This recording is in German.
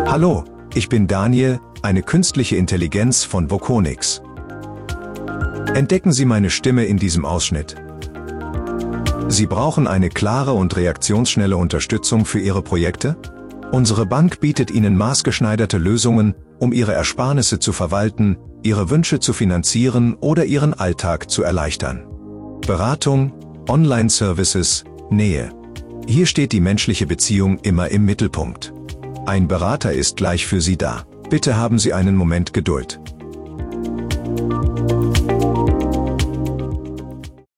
Hallo, ich bin Daniel, eine künstliche Intelligenz von Voconix. Entdecken Sie meine Stimme in diesem Ausschnitt. Sie brauchen eine klare und reaktionsschnelle Unterstützung für Ihre Projekte? Unsere Bank bietet Ihnen maßgeschneiderte Lösungen, um Ihre Ersparnisse zu verwalten, Ihre Wünsche zu finanzieren oder Ihren Alltag zu erleichtern. Beratung, Online-Services, Nähe. Hier steht die menschliche Beziehung immer im Mittelpunkt. Ein Berater ist gleich für Sie da. Bitte haben Sie einen Moment Geduld.